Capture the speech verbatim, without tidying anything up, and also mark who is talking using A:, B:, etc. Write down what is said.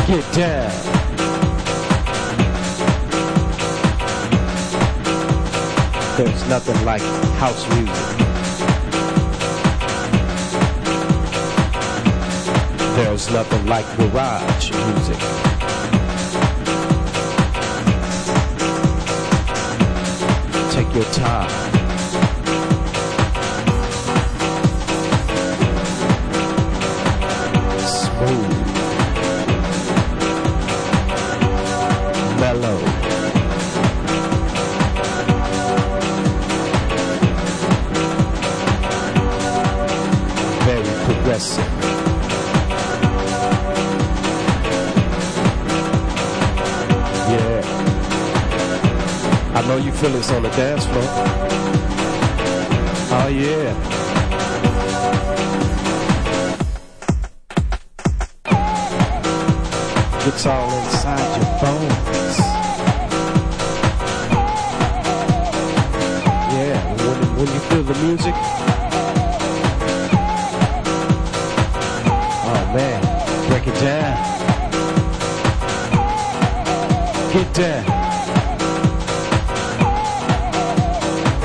A: Get down. There's nothing like house music. There's nothing like garage music. Take your time. Smooth. Mellow. Very progressive. Yeah. I know you feel this on the dance floor. Oh yeah. It's all inside your bones. Yeah, when, when you feel the music. Oh man, break it down. Get down.